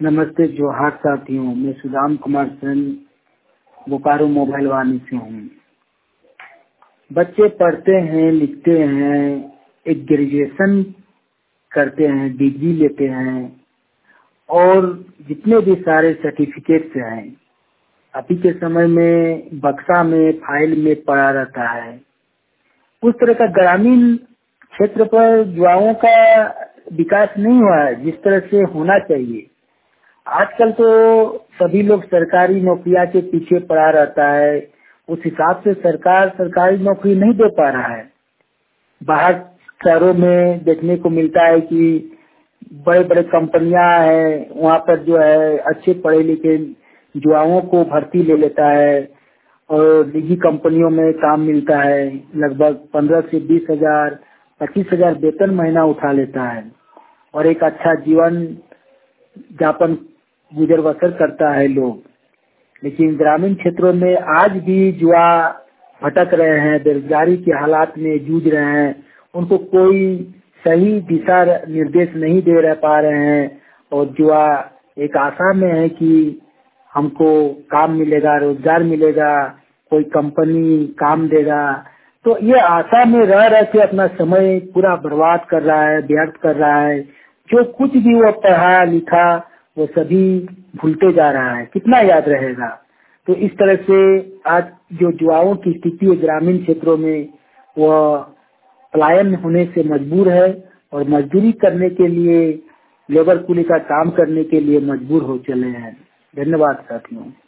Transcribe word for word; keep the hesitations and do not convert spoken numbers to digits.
नमस्ते जोहार साथियों, मैं सुदाम कुमार सेन बोकारो मोबाइल वाणी से हूँ। बच्चे पढ़ते हैं, लिखते हैं, एक ग्रेजुएशन करते हैं, डिग्री लेते हैं और जितने भी सारे सर्टिफिकेट्स हैं अभी के समय में बक्सा में फाइल में पड़ा रहता है। उस तरह का ग्रामीण क्षेत्र पर युवाओं का विकास नहीं हुआ है जिस तरह से होना चाहिए। आजकल तो सभी लोग सरकारी नौकरियां के पीछे पड़ा रहता है, उस हिसाब से सरकार सरकारी नौकरी नहीं दे पा रहा है। बाहर शहरों में देखने को मिलता है कि बड़े बड़े कंपनियां हैं, वहाँ पर जो है अच्छे पढ़े लिखे युवाओं को भर्ती ले लेता है और निजी कंपनियों में काम मिलता है। लगभग पंद्रह से बीस हजार पच्चीस हजार वेतन महीना उठा लेता है और एक अच्छा जीवन यापन गुजर बसर करता है लोग। लेकिन ग्रामीण क्षेत्रों में आज भी युवा भटक रहे हैं, बेरोजगारी के हालात में जूझ रहे हैं। उनको कोई सही दिशा निर्देश नहीं दे रह पा रहे हैं और युवा एक आशा में है कि हमको काम मिलेगा, रोजगार मिलेगा, कोई कंपनी काम देगा। तो ये आशा में रह रह के अपना समय पूरा बर्बाद कर रहा है, व्यर्थ कर रहा है। जो कुछ भी वो पढ़ा लिखा वो सभी भूलते जा रहा है, कितना याद रहेगा। तो इस तरह से आज जो युवाओं की स्थिति है ग्रामीण क्षेत्रों में, वह पलायन होने से मजबूर है और मजदूरी करने के लिए, लेबर कुली का काम करने के लिए मजबूर हो चले हैं। धन्यवाद साथियों।